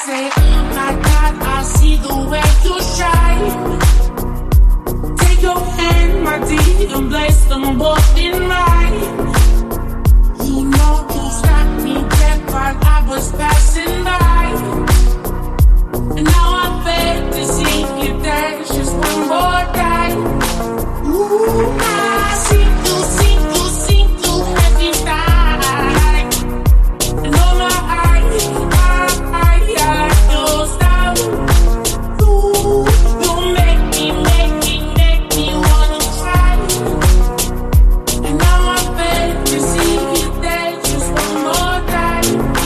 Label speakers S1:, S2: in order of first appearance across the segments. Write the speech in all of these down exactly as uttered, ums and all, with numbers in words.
S1: say, oh my God, I see the way you shine. Take your hand, my dear, and place them both in mine. You know you stopped me dead while I was passing by. And now I beg to see you dance just one more time. Ooh, I see you, see you, see you every time. And oh my, I, I, I don't stop. Ooh, you make me, make me, make me wanna try. And now I beg to see you dance just one more time.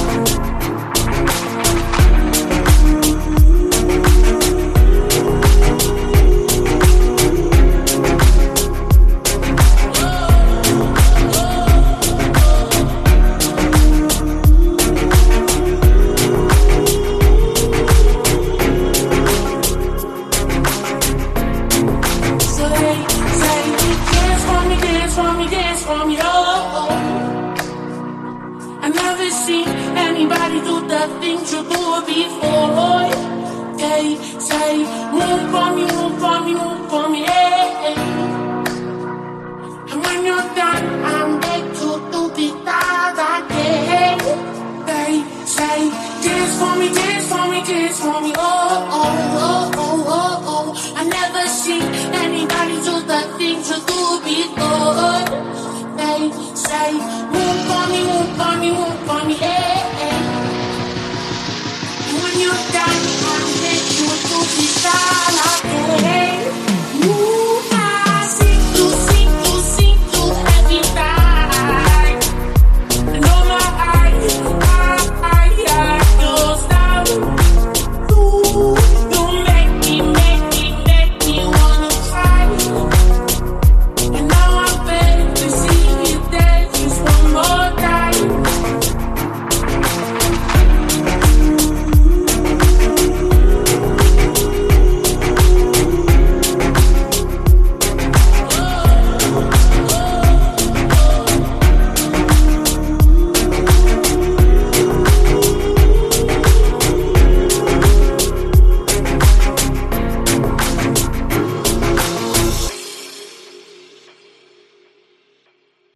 S1: So they say, dance for me, dance for me, dance for me, oh, oh. I never seen anybody do the things you do before. They say, move for me, move for me, move for me, hey, hey. And when you're done, I'm ready to do the things again. They say, dance for me, dance for me, dance for me, oh, oh, oh, oh, oh, oh. I never seen anybody do the things you do before. They say, move